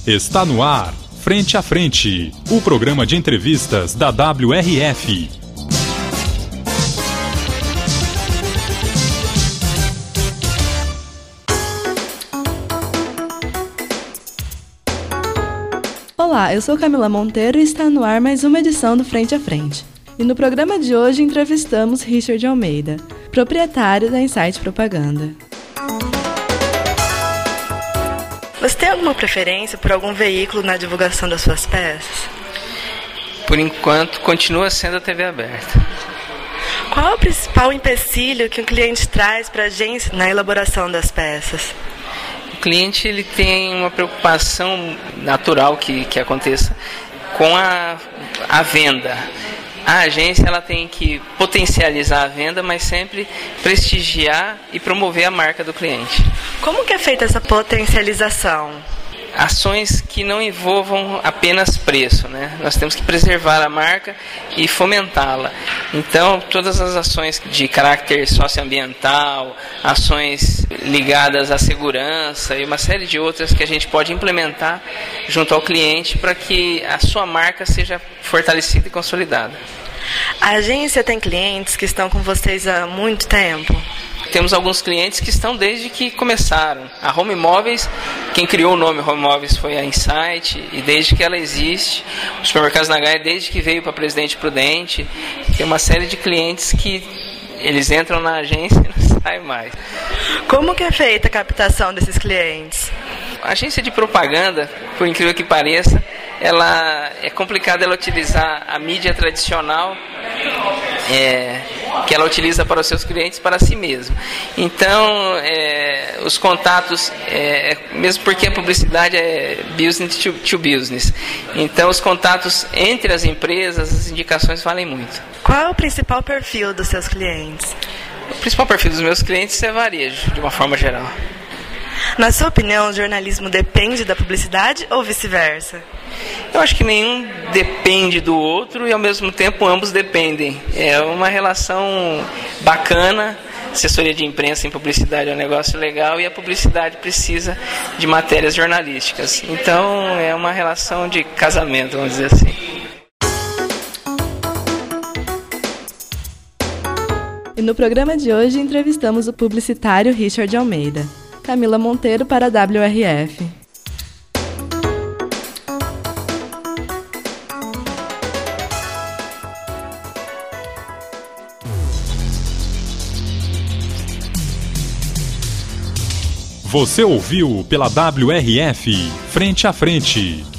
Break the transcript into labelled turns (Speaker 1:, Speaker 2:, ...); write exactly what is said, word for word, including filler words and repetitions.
Speaker 1: Está no ar, Frente a Frente, o programa de entrevistas da W R F.
Speaker 2: Olá, eu sou Camila Monteiro e está no ar mais uma edição do Frente a Frente. E no programa de hoje entrevistamos Richard Almeida, proprietário da Insight Propaganda. Você tem alguma preferência por algum veículo na divulgação das suas peças?
Speaker 3: Por enquanto, continua sendo a T V aberta.
Speaker 2: Qual é o principal empecilho que um cliente traz para a agência na elaboração das peças?
Speaker 3: O cliente ele tem uma preocupação natural que, que aconteça com a, a venda. A agência ela tem que potencializar a venda, mas sempre prestigiar e promover a marca do cliente.
Speaker 2: Como que é feita essa potencialização?
Speaker 3: Ações que não envolvam apenas preço, né? Nós temos que preservar a marca e fomentá-la. Então, todas as ações de caráter socioambiental, ações ligadas à segurança e uma série de outras que a gente pode implementar junto ao cliente para que a sua marca seja fortalecida e consolidada.
Speaker 2: A agência tem clientes que estão com vocês há muito tempo?
Speaker 3: Temos alguns clientes que estão desde que começaram. A Home Móveis, quem criou o nome Home Móveis foi a Insight, e desde que ela existe, os Supermercados Nagai, desde que veio para Presidente Prudente, tem uma série de clientes que eles entram na agência e não saem mais.
Speaker 2: Como que é feita a captação desses clientes?
Speaker 3: A agência de propaganda, por incrível que pareça, ela é complicado ela utilizar a mídia tradicional é, que ela utiliza para os seus clientes para si mesma. Então, é, os contatos, é, mesmo porque a publicidade é business to, to business, então os contatos entre as empresas, as indicações valem muito.
Speaker 2: Qual é o principal perfil dos seus clientes?
Speaker 3: O principal perfil dos meus clientes é varejo, de uma forma geral.
Speaker 2: Na sua opinião, o jornalismo depende da publicidade ou vice-versa?
Speaker 3: Eu acho que nenhum depende do outro e, ao mesmo tempo, ambos dependem. É uma relação bacana. Assessoria de imprensa em publicidade é um negócio legal e a publicidade precisa de matérias jornalísticas. Então, é uma relação de casamento, vamos dizer assim.
Speaker 2: E no programa de hoje, entrevistamos o publicitário Richard Almeida. Camila Monteiro para a W R F.
Speaker 1: Você ouviu pela W R F Frente a Frente.